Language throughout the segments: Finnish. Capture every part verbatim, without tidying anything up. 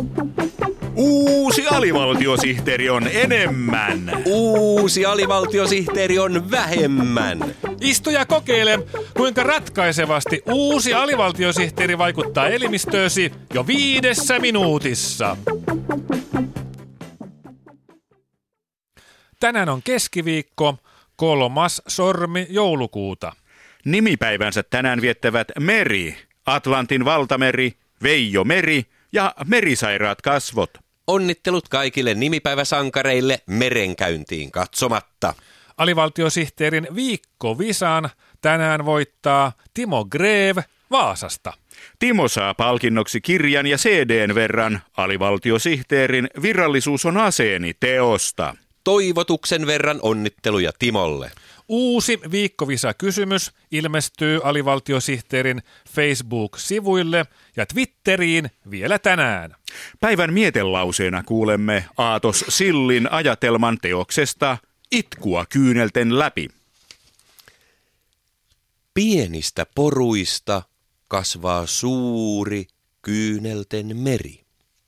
Uusi alivaltiosihteeri on enemmän. Uusi alivaltiosihteeri on vähemmän. Istu ja kokeile, kuinka ratkaisevasti uusi alivaltiosihteeri vaikuttaa elimistöösi jo viidessä minuutissa. Tänään on keskiviikko, kolmas sormi joulukuuta. Nimipäivänsä tänään viettävät Meri, Atlantin valtameri, Veijo Meri ja merisairaat kasvot. Onnittelut kaikille nimipäiväsankareille merenkäyntiin katsomatta. Alivaltiosihteerin viikkovisan tänään voittaa Timo Greve Vaasasta. Timo saa palkinnoksi kirjan ja C D:n verran Alivaltiosihteerin Virallisuus on aseeni -teosta. Toivotuksen verran onnitteluja Timolle. Uusi viikkovisa-kysymys ilmestyy alivaltiosihteerin Facebook-sivuille ja Twitteriin vielä tänään. Päivän mietelauseena kuulemme Aatos Sillin ajatelman teoksesta Itkua kyynelten läpi. Pienistä poruista kasvaa suuri kyynelten meri.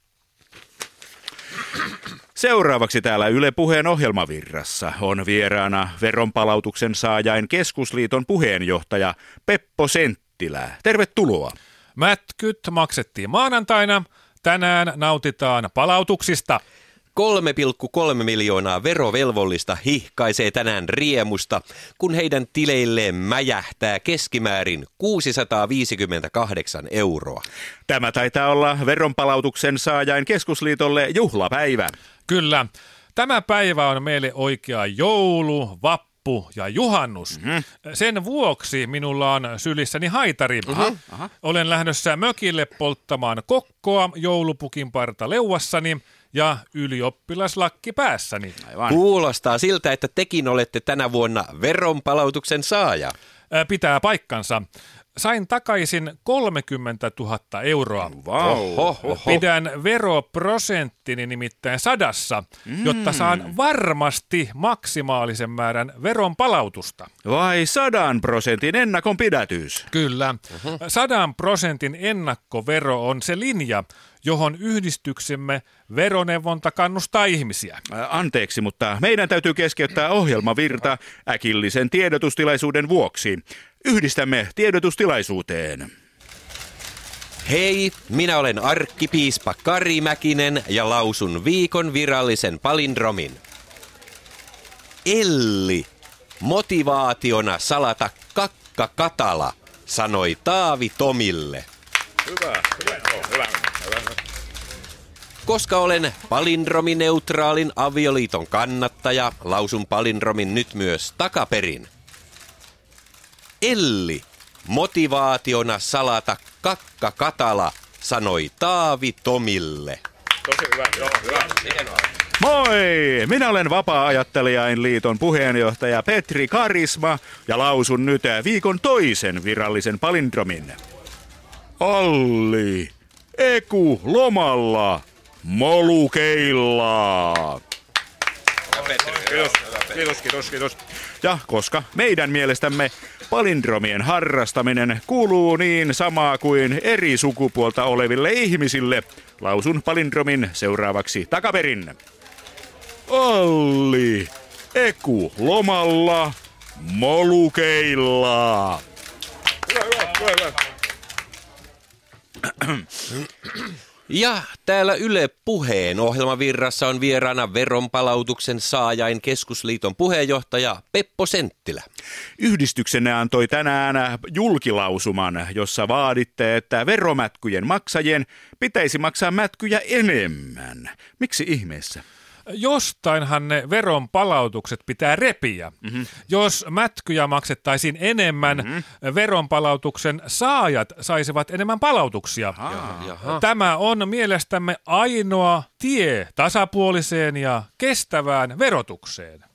Seuraavaksi täällä Yle Puheen ohjelmavirrassa on vieraana veronpalautuksen saajain keskusliiton puheenjohtaja Peppo Senttilä. Tervetuloa. Mätkyt maksettiin maanantaina. Tänään nautitaan palautuksista. kolme pilkku kolme miljoonaa verovelvollista hihkaisee tänään riemusta, kun heidän tileilleen mäjähtää keskimäärin kuusisataaviisikymmentäkahdeksan euroa. Tämä taitaa olla veronpalautuksen saajain keskusliitolle juhlapäivä. Kyllä. Tämä päivä on meille oikea joulu, vappu ja juhannus. Mm-hmm. Sen vuoksi minulla on sylissäni haitari. Aha, aha. Olen lähdössä mökille polttamaan kokkoa joulupukin parta leuassani ja ylioppilaslakki päässäni. Aivan. Kuulostaa siltä, että tekin olette tänä vuonna veronpalautuksen saaja. Pitää paikkansa. Sain takaisin kolmekymmentätuhatta euroa. Wow. Oho, oho. Pidän veroprosenttini nimittäin sadassa, mm. jotta saan varmasti maksimaalisen määrän veronpalautusta. Vai sadan prosentin ennakon pidätys? Kyllä. Uh-huh. Sadan prosentin ennakkovero on se linja, johon yhdistyksemme veroneuvonta kannustaa ihmisiä. Anteeksi, mutta meidän täytyy keskeyttää ohjelmavirta äkillisen tiedotustilaisuuden vuoksi. Yhdistämme tiedotustilaisuuteen. Hei, minä olen arkkipiispa Kari Mäkinen ja lausun viikon virallisen palindromin. Elli, motivaationa salata kakka katala, sanoi Taavi Tomille. Hyvä, hyvä, hyvä, hyvä. Koska olen palindromineutraalin avioliiton kannattaja, lausun palindromin nyt myös takaperin. Elli, motivaationa salata kakka katala, sanoi Taavi Tomille. Tosi hyvä, joo, hyvä. Moi! Minä olen Vapaa-ajattelijain liiton puheenjohtaja Petri Karisma ja lausun nyt viikon toisen virallisen palindromin. Alli, Eku lomalla, molukeilla. Kiitos, kiitos, kiitos, kiitos. Ja koska meidän mielestämme palindromien harrastaminen kuuluu niin samaa kuin eri sukupuolta oleville ihmisille, lausun palindromin seuraavaksi takaperin. Alli, Eku lomalla, molukeilla. Hyvä, hyvä, hyvä, hyvä. Ja täällä Yle Puheen ohjelmavirrassa on vieraana veronpalautuksen saajain keskusliiton puheenjohtaja Peppo Senttilä. Yhdistyksenne antoi tänään julkilausuman, jossa vaaditte, että veromätkyjen maksajien pitäisi maksaa mätkyjä enemmän. Miksi ihmeessä? Jostainhan ne veron palautukset pitää repiä. Mm-hmm. Jos mätkyjä maksettaisiin enemmän, mm-hmm. veronpalautuksen saajat saisivat enemmän palautuksia. Jaha, jaha. Tämä on mielestämme ainoa tie tasapuoliseen ja kestävään verotukseen.